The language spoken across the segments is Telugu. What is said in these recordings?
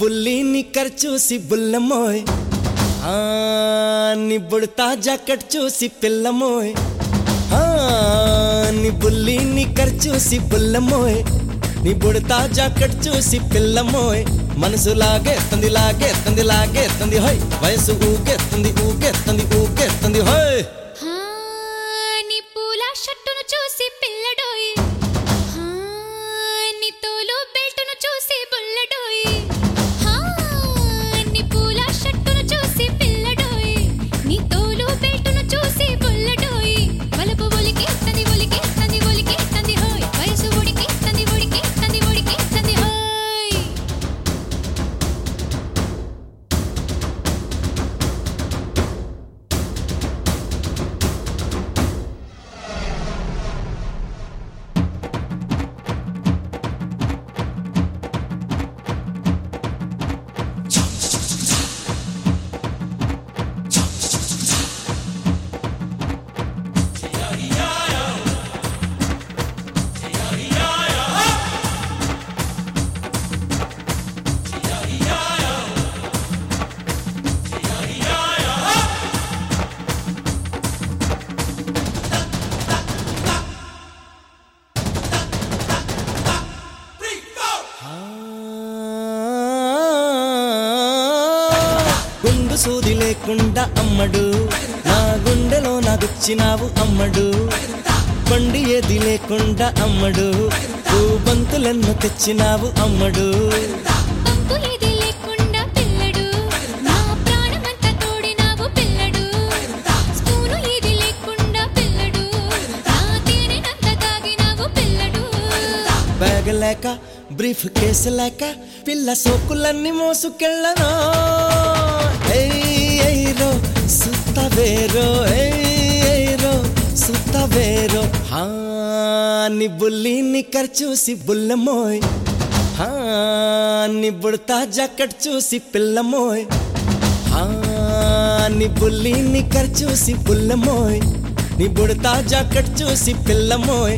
బుల్లి నిక్కర్ చూసి బుల్లమోయ్ నీ బుడతా జాకెట్ చూసి పిల్లమోయ్ నీ బుల్లి నిక్కర్ చూసి బుల్లమోయ్ నీ బుడతా జాకెట్ చూసి పిల్లమోయ్ మనసు లాగేస్తుంది లాగేస్తుంది లాగేస్తుంది హోయ్ వయసు ఊగేస్తుంది ఊగేస్తుంది ఊగేస్తుంది హోయ్ నీ పూల షర్టును చూసి పిల్లడోయ్ నీ తోలు బెల్టును చూసి బుల్లడోయ్ నీ పూల షర్టును చూసి పిల్లడోయ్ నీ తోలు బెల్టును చూసి బుల్లడోయ్ వలపు ఒలికేస్తుంది ఒలికేస్తుంది ఒలికేస్తుంది హోయ్ వయసు ఉడికేస్తుంది ఉడికేస్తుంది ఉడికేస్తుంది హోయ్ గుండు సూది లేకుండా అమ్మడు నా గుండెలో నాగుచ్చినావు అమ్మడు బండి ఏది లేకుండా అమ్మడు బంతులెన్ను తెచ్చినావు అమ్మడు పంపు ఏది లేకుండా పిల్లడు నా ప్రాణమంతా తోడినావు పిల్లడు స్పూను ఏది లేకుండా పిల్లడు నా తేనెనంతా తాగినావు పిల్లడు బ్యాగ్ లేక బ్రీఫ్ కేసు లేక పిల్ల సోకులన్నీ మోసుకెళ్ళను ఏరో సుత్తవేరో ఏరో సుత్తవేరో నీ బుల్లి నిక్కర్ చూసి బుల్లమోయ్ నీ బుడతా జాకెట్ చూసి పిల్లమోయ్ నీ బుల్లి నిక్కర్ చూసి బుల్లమోయ్ నీ బుడతా జాకెట్ చూసి పిల్లమోయ్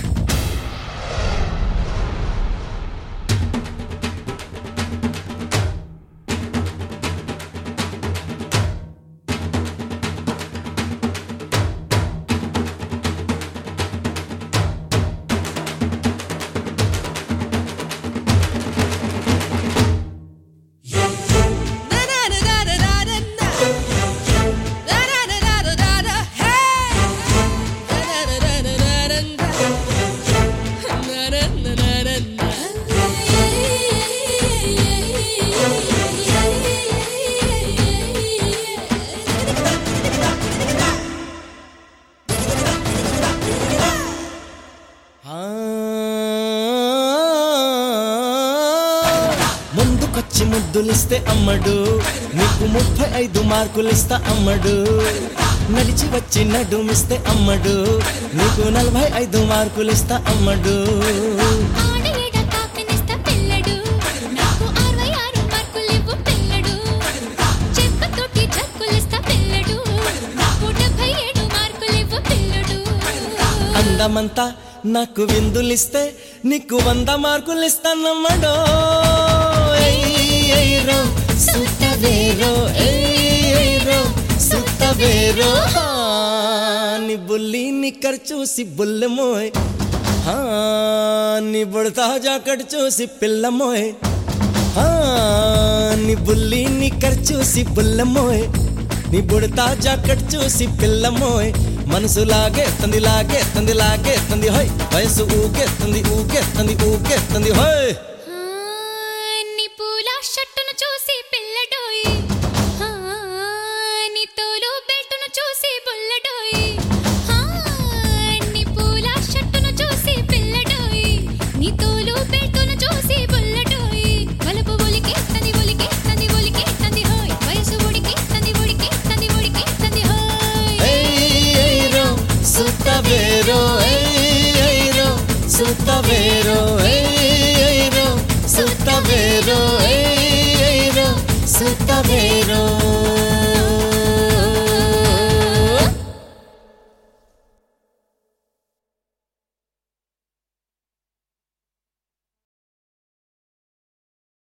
ముందుకొచ్చి ముద్దులిస్తే అమ్మడు నీకు 35 మార్కులిస్తా అమ్మడు నడిచి వచ్చి నడుమిస్తే అమ్మడు నీకు 45 మార్కులిస్తా అమ్మడు ఆడేడ కాకనిస్తా పిల్లడు నాకు 66 మార్కులివ్వు పిల్లడు చెక్కతోటి జక్కులిస్తా పిల్లడు నాకు 77 మార్కులివ్వు పిల్లడు అందమంతా నాకు విందులిస్తే నీకు 100 మార్కులిస్తానమ్మడో ఏరో సుత్తవేరో ఏరో సుత్తవేరో నీ బుల్లి నిక్కర్ చూసి బుల్లమోయ్ నీ బుడతా జాకెట్ చూసి పిల్లమోయ్ నీ బుల్లి నిక్కర్ చూసి బుల్లమోయ్ నీ బుడతా జాకెట్ చూసి పిల్లమోయ్ మనసు లాగేస్తుంది లాగేస్తుంది లాగేస్తుంది హోయ్ వయసు ఊగేస్తుంది ఊగేస్తుంది ఊగేస్తుంది హోయ్ నీ పూల షర్టును చూసి పిల్లడోయ్ నీ తోలు బెల్టును చూసి బుల్లడోయ్ నీ పూల షర్టును చూసి పిల్లడోయ్ నీ తోలు బెల్టును చూసి బుల్లడోయ్ వలపు ఒలికేస్తుంది ఒలికేస్తుంది ఒలికేస్తుంది హోయ్ వయసు ఉడికేస్తుంది ఉడికేస్తుంది ఉడికేస్తుంది హోయ్ ఏరో సుత్తవేరో ఏరో సుత్తవేరో ఏరో సుత్తవేరో ఏరో సుత్తవేరో